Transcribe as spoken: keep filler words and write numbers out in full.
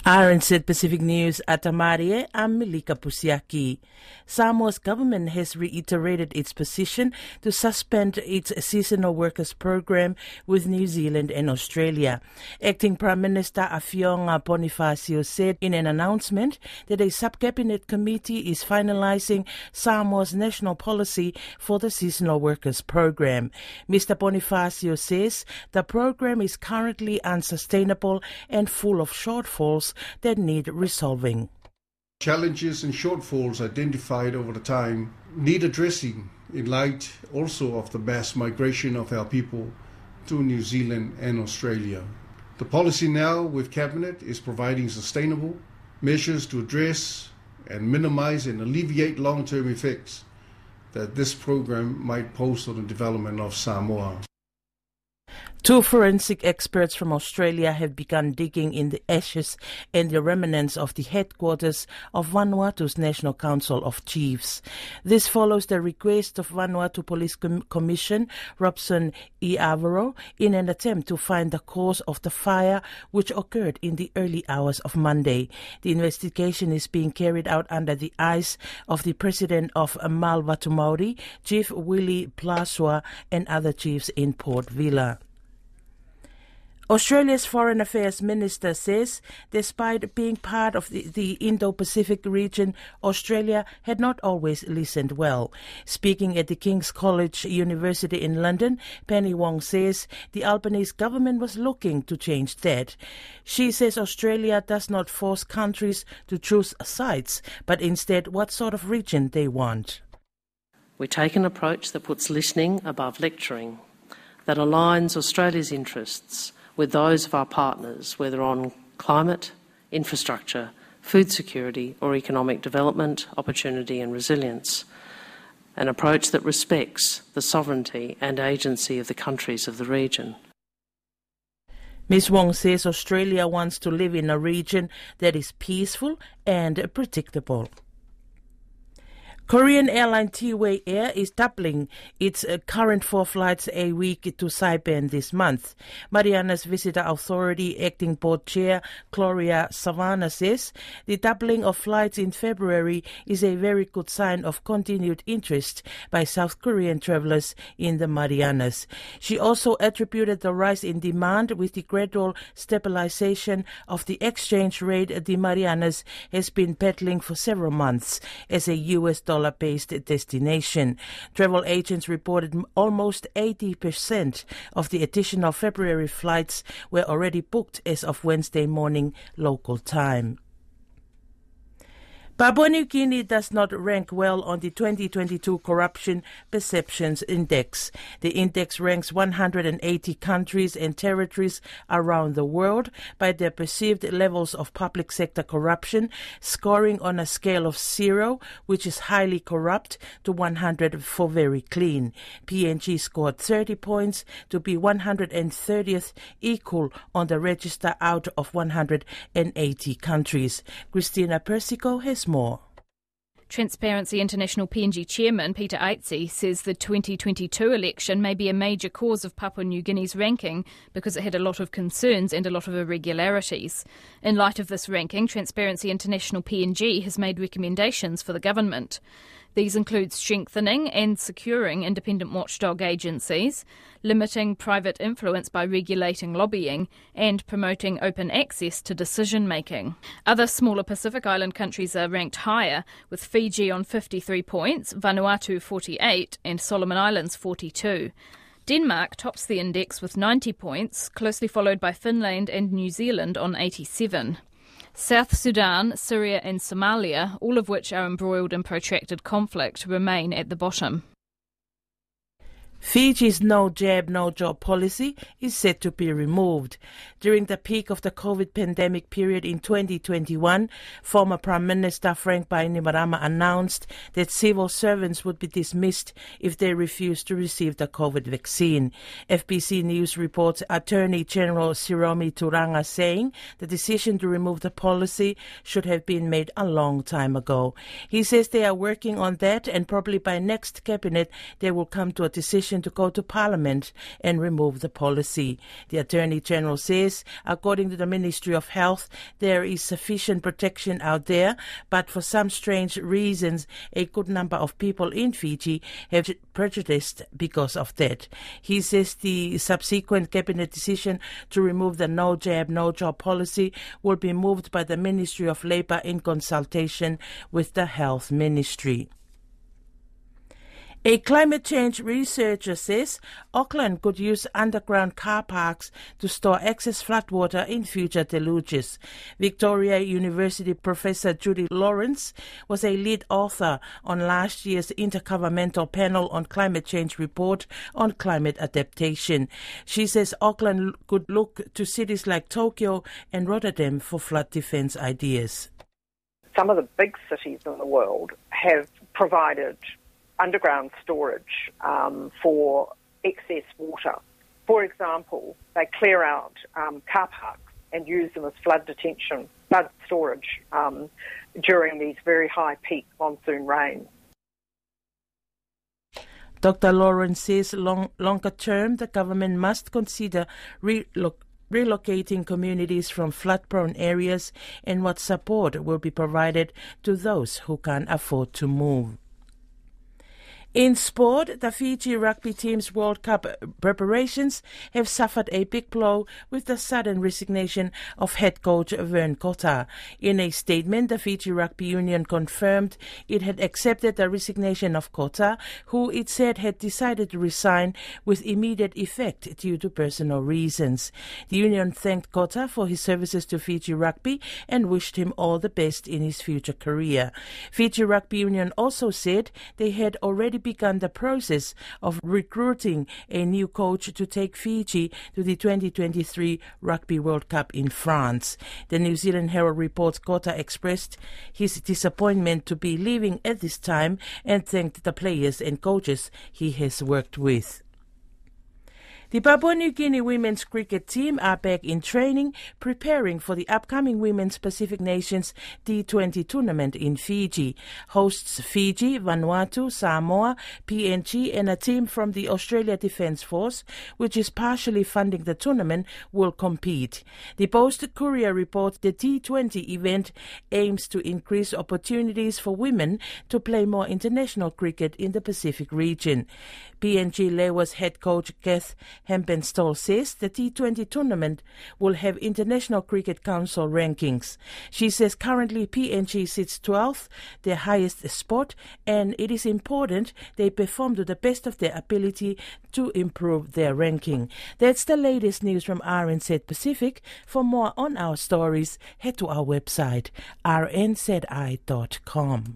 R N Z Pacific News at Amarie, I'm Milika Pusiaki. Samoa's government has reiterated its position to suspend its seasonal workers program with New Zealand and Australia. Acting Prime Minister Afionga Bonifacio said in an announcement that a sub-cabinet committee is finalizing Samoa's national policy for the seasonal workers program. Mister Bonifacio says the program is currently unsustainable and full of shortfalls that need resolving. Challenges and shortfalls identified over the time need addressing in light also of the mass migration of our people to New Zealand and Australia. The policy now with Cabinet is providing sustainable measures to address and minimize and alleviate long-term effects that this program might pose on the development of Samoa. Two forensic experts from Australia have begun digging in the ashes and the remnants of the headquarters of Vanuatu's National Council of Chiefs. This follows the request of Vanuatu Police Com- Commission Robson Iavaro in an attempt to find the cause of the fire which occurred in the early hours of Monday. The investigation is being carried out under the eyes of the President of Mal Watu-Maori, Chief Willie Plasua, and other chiefs in Port Vila. Australia's Foreign Affairs Minister says despite being part of the, the Indo-Pacific region, Australia had not always listened well. Speaking at the King's College University in London, Penny Wong says the Albanese government was looking to change that. She says Australia does not force countries to choose sides, but instead what sort of region they want. We take an approach that puts listening above lecturing, that aligns Australia's interests with those of our partners, whether on climate, infrastructure, food security or economic development, opportunity and resilience. An approach that respects the sovereignty and agency of the countries of the region. Miz Wong says Australia wants to live in a region that is peaceful and predictable. Korean airline T-Way Air is doubling its uh, current four flights a week to Saipan this month. Marianas Visitor Authority Acting Board Chair Gloria Savannah says the doubling of flights in February is a very good sign of continued interest by South Korean travelers in the Marianas. She also attributed the rise in demand with the gradual stabilization of the exchange rate the Marianas has been battling for several months as a U S dollar based destination. Travel agents reported almost eighty percent of the additional February flights were already booked as of Wednesday morning local time. Papua New Guinea does not rank well on the twenty twenty-two Corruption Perceptions Index. The index ranks one hundred eighty countries and territories around the world by their perceived levels of public sector corruption, scoring on a scale of zero, which is highly corrupt, to one hundred for very clean. P N G scored thirty points to be one hundred thirtieth, equal on the register out of one hundred eighty countries. Christina Persico has more. Transparency International P N G Chairman Peter Aitzi says the twenty twenty-two election may be a major cause of Papua New Guinea's ranking because it had a lot of concerns and a lot of irregularities. In light of this ranking, Transparency International P N G has made recommendations for the government. These include strengthening and securing independent watchdog agencies, limiting private influence by regulating lobbying, and promoting open access to decision-making. Other smaller Pacific Island countries are ranked higher, with Fiji on fifty-three points, Vanuatu forty-eight, and Solomon Islands forty-two. Denmark tops the index with ninety points, closely followed by Finland and New Zealand on eighty-seven. South Sudan, Syria and Somalia, all of which are embroiled in protracted conflict, remain at the bottom. Fiji's no jab, no job policy is set to be removed. During the peak of the COVID pandemic period in twenty twenty-one, former Prime Minister Frank Bainimarama announced that civil servants would be dismissed if they refused to receive the COVID vaccine. F B C News reports Attorney General Siromi Turanga saying the decision to remove the policy should have been made a long time ago. He says they are working on that and probably by next cabinet they will come to a decision permission to go to Parliament and remove the policy. The Attorney General says, according to the Ministry of Health, there is sufficient protection out there, but for some strange reasons, a good number of people in Fiji have prejudiced because of that. He says the subsequent cabinet decision to remove the no jab, no job policy will be moved by the Ministry of Labour in consultation with the Health Ministry. A climate change researcher says Auckland could use underground car parks to store excess floodwater in future deluges. Victoria University Professor Judy Lawrence was a lead author on last year's Intergovernmental Panel on Climate Change report on climate adaptation. She says Auckland could look to cities like Tokyo and Rotterdam for flood defence ideas. Some of the big cities in the world have provided underground storage um, for excess water. For example, they clear out um, car parks and use them as flood detention, flood storage um, during these very high peak monsoon rains. Doctor Lawrence says long, longer term, the government must consider reloc- relocating communities from flood-prone areas and what support will be provided to those who can't afford to move. In sport, the Fiji rugby team's World Cup preparations have suffered a big blow with the sudden resignation of head coach Vern Cotter. In a statement, the Fiji Rugby Union confirmed it had accepted the resignation of Cotter, who it said had decided to resign with immediate effect due to personal reasons. The union thanked Cotter for his services to Fiji Rugby and wished him all the best in his future career. Fiji Rugby Union also said they had already begun the process of recruiting a new coach to take Fiji to the twenty twenty-three Rugby World Cup in France. The New Zealand Herald reports Cotter expressed his disappointment to be leaving at this time and thanked the players and coaches he has worked with. The Papua New Guinea women's cricket team are back in training, preparing for the upcoming Women's Pacific Nations T twenty tournament in Fiji. Hosts Fiji, Vanuatu, Samoa, P N G and a team from the Australia Defence Force, which is partially funding the tournament, will compete. The Post-Courier reports the T twenty event aims to increase opportunities for women to play more international cricket in the Pacific region. P N G Lewa's head coach Kath Hempenstall says the T twenty tournament will have International Cricket Council rankings. She says currently P N G sits twelfth, their highest spot, and it is important they perform to the best of their ability to improve their ranking. That's the latest news from R N Z Pacific. For more on our stories, head to our website r n z i dot com.